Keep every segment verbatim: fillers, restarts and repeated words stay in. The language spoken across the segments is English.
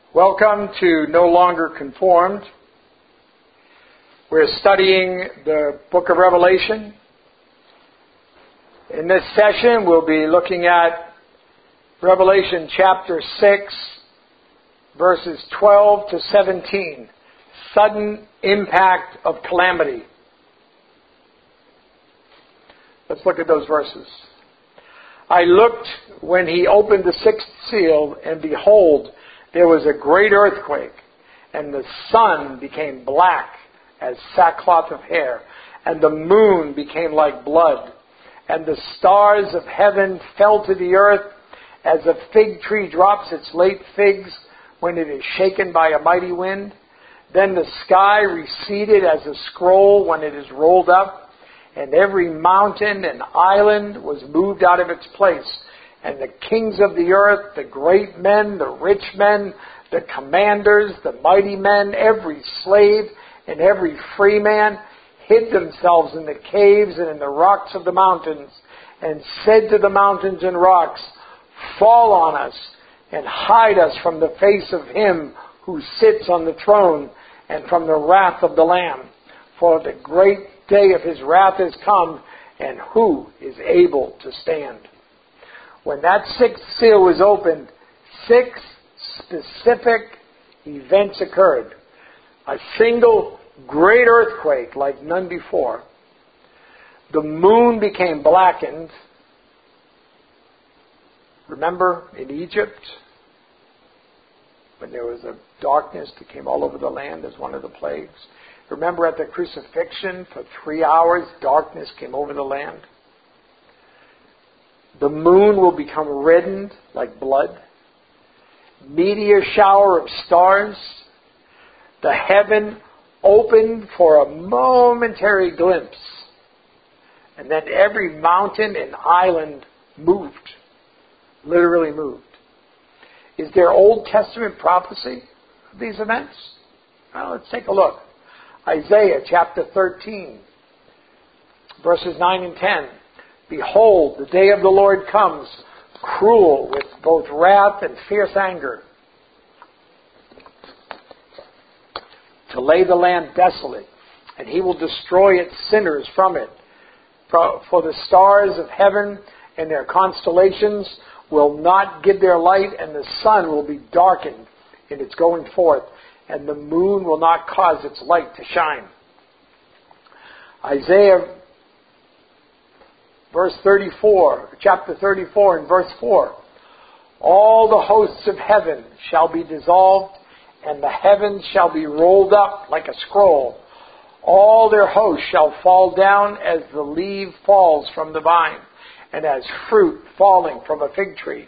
Welcome to No Longer Conformed. We're studying the book of Revelation. In this session, we'll be looking at Revelation chapter six, verses twelve to seventeen. Sudden impact of calamity. Let's look at those verses. I looked when he opened the sixth seal, and behold, there was a great earthquake, and the sun became black as sackcloth of hair, and the moon became like blood, and the stars of heaven fell to the earth, as a fig tree drops its late figs when it is shaken by a mighty wind. Then the sky receded as a scroll when it is rolled up, and every mountain and island was moved out of its place. And the kings of the earth, the great men, the rich men, the commanders, the mighty men, every slave and every free man, hid themselves in the caves and in the rocks of the mountains, and said to the mountains and rocks, fall on us, and hide us from the face of him who sits on the throne, and from the wrath of the Lamb. For the great day of his wrath has come, and who is able to stand? When that sixth seal was opened, six specific events occurred. A single great earthquake like none before. The moon became blackened. Remember in Egypt, when there was a darkness that came all over the land as one of the plagues? Remember at the crucifixion, for three hours, darkness came over the land? The moon will become reddened like blood. Meteor shower of stars. The heaven opened for a momentary glimpse. And then every mountain and island moved. Literally moved. Is there Old Testament prophecy of these events? Well, let's take a look. Isaiah chapter thirteen, verses nine and ten. Behold, the day of the Lord comes, cruel with both wrath and fierce anger, to lay the land desolate, and he will destroy its sinners from it. For the stars of heaven and their constellations will not give their light, and the sun will be darkened in its going forth, and the moon will not cause its light to shine. Isaiah verse thirty-four, chapter thirty-four and verse four. All the hosts of heaven shall be dissolved, and the heavens shall be rolled up like a scroll. All their hosts shall fall down as the leaf falls from the vine, and as fruit falling from a fig tree.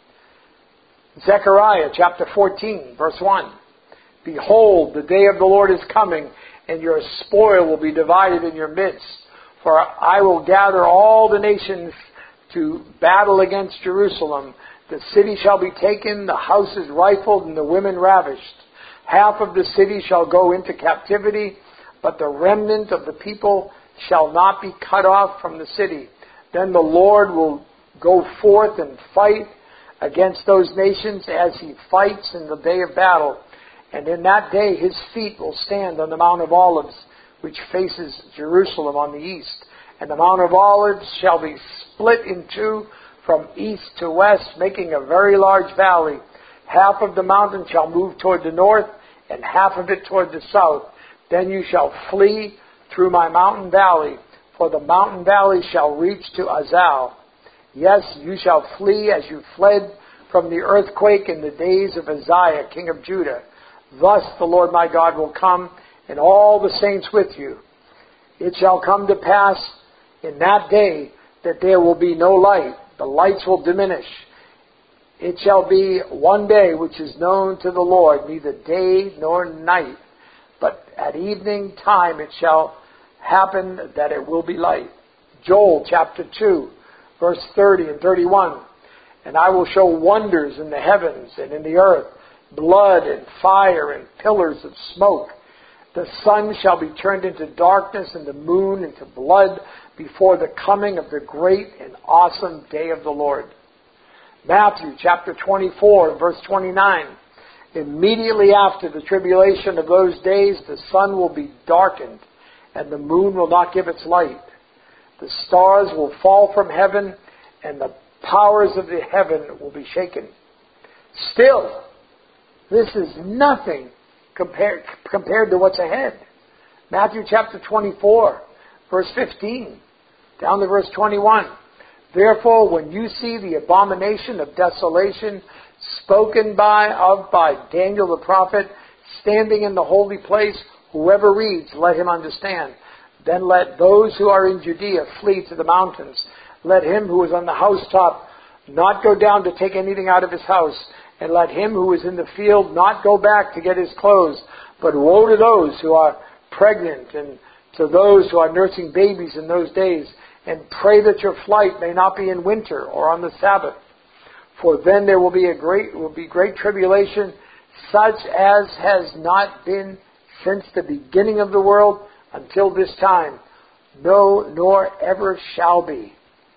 Zechariah chapter fourteen, verse one. Behold, the day of the Lord is coming, and your spoil will be divided in your midst. For I will gather all the nations to battle against Jerusalem. The city shall be taken, the houses rifled, and the women ravished. Half of the city shall go into captivity, but the remnant of the people shall not be cut off from the city. Then the Lord will go forth and fight against those nations as he fights in the day of battle. And in that day his feet will stand on the Mount of Olives, which faces Jerusalem on the east. And the Mount of Olives shall be split in two from east to west, making a very large valley. Half of the mountain shall move toward the north, and half of it toward the south. Then you shall flee through my mountain valley, for the mountain valley shall reach to Azal. Yes, you shall flee as you fled from the earthquake in the days of Uzziah, king of Judah. Thus the Lord my God will come, and all the saints with you. It shall come to pass in that day that there will be no light. The lights will diminish. It shall be one day which is known to the Lord, neither day nor night. But at evening time it shall happen that it will be light. Joel chapter two, verse thirty and thirty-one. And I will show wonders in the heavens and in the earth, blood and fire and pillars of smoke. The sun shall be turned into darkness and the moon into blood before the coming of the great and awesome day of the Lord. Matthew chapter twenty-four, verse twenty-nine. Immediately after the tribulation of those days, the sun will be darkened, and the moon will not give its light. The stars will fall from heaven, and the powers of the heaven will be shaken. Still, this is nothing compared, compared to what's ahead. Matthew chapter twenty-four, verse fifteen, down to verse twenty-one. Therefore, when you see the abomination of desolation spoken by of by Daniel the prophet standing in the holy place, whoever reads, let him understand. Then let those who are in Judea flee to the mountains. Let him who is on the housetop not go down to take anything out of his house. And let him who is in the field not go back to get his clothes. But woe to those who are pregnant and to those who are nursing babies in those days. And pray that your flight may not be in winter or on the Sabbath. For then there will be a great will be great tribulation, such as has not been since the beginning of the world until this time, no, nor ever shall be.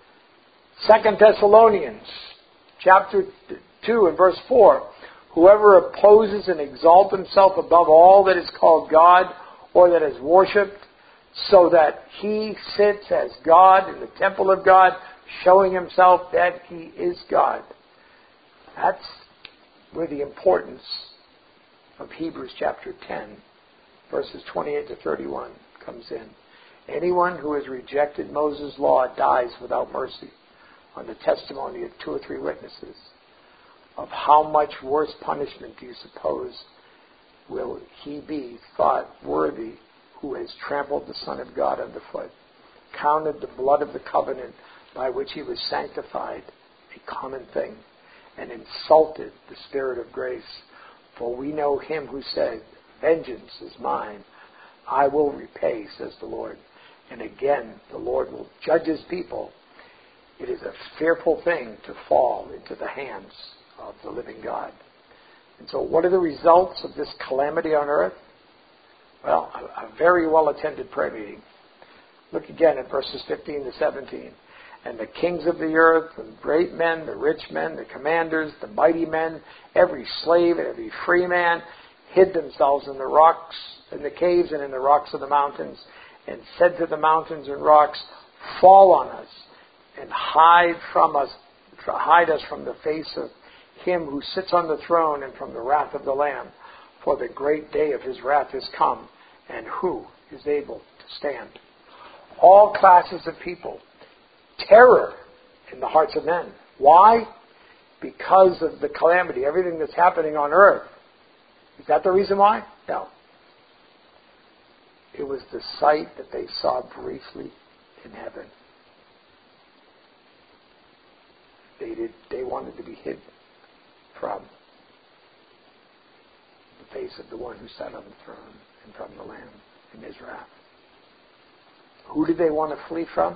Second Thessalonians chapter two and verse four. Whoever opposes and exalts himself above all that is called God or that is worshipped, so that he sits as God in the temple of God, showing himself that he is God. That's where the importance of Hebrews chapter ten, verses twenty-eight to thirty-one comes in. Anyone who has rejected Moses' law dies without mercy on the testimony of two or three witnesses. Of how much worse punishment do you suppose will he be thought worthy who has trampled the Son of God underfoot, counted the blood of the covenant by which he was sanctified a common thing, and insulted the Spirit of grace? For we know him who said, vengeance is mine, I will repay, says the Lord. And again, the Lord will judge his people. It is a fearful thing to fall into the hands of the living God. And so what are the results of this calamity on earth? Well, a, a very well-attended prayer meeting. Look again at verses fifteen to seventeen. And the kings of the earth, the great men, the rich men, the commanders, the mighty men, every slave and every free man, hid themselves in the rocks, in the caves and in the rocks of the mountains, and said to the mountains and rocks, fall on us, and hide from us, hide us from the face of him who sits on the throne and from the wrath of the Lamb. For the great day of his wrath is come, and who is able to stand? All classes of people, terror in the hearts of men. Why? Because of the calamity, everything that's happening on earth. Is that the reason why? No. It was the sight that they saw briefly in heaven. They did. They wanted to be hid from the face of the one who sat on the throne and from the Lamb in his wrath. Who did they want to flee from?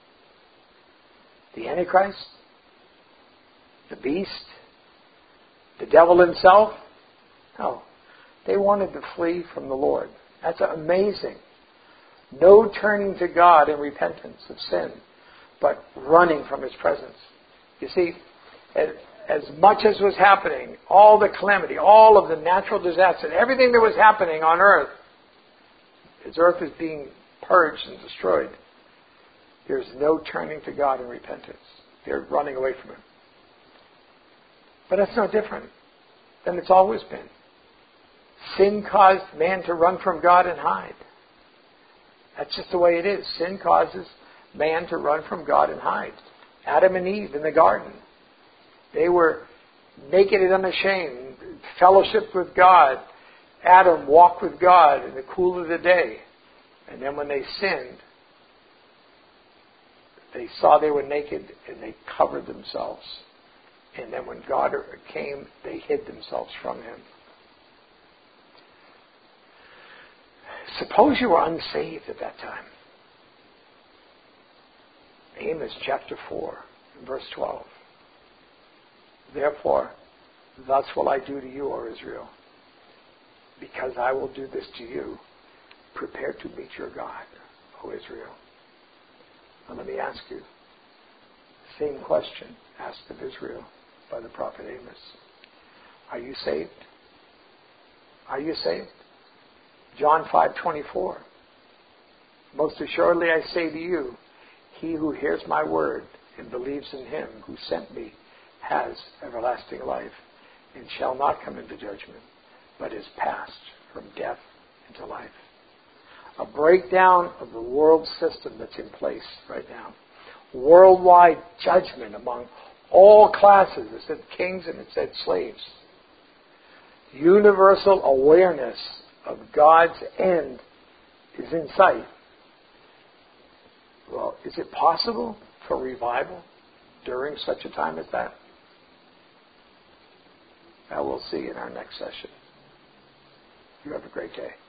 The Antichrist? The beast? The devil himself? No. They wanted to flee from the Lord. That's amazing. No turning to God in repentance of sin, but running from his presence. You see, as, as much as was happening, all the calamity, all of the natural disaster, everything that was happening on earth, as earth is being purged and destroyed, there's no turning to God in repentance. They're running away from him. But that's no different than it's always been. Sin caused man to run from God and hide. That's just the way it is. Sin causes man to run from God and hide. Adam and Eve in the garden. They were naked and unashamed, fellowship with God. Adam walked with God in the cool of the day. And then when they sinned, they saw they were naked and they covered themselves. And then when God came, they hid themselves from him. Suppose you were unsaved at that time. Amos chapter four, verse twelve. Therefore, thus will I do to you, O Israel, because I will do this to you. Prepare to meet your God, O Israel. Now let me ask you, same question asked of Israel by the prophet Amos. Are you saved? Are you saved? John five twenty-four. Most assuredly I say to you, he who hears my word and believes in him who sent me has everlasting life and shall not come into judgment, but is passed from death into life. A breakdown of the world system that's in place right now. Worldwide judgment among all classes. It said kings and it said slaves. Universal awareness of God's end is in sight. Well, is it possible for revival during such a time as that? That we'll see in our next session. You have a great day.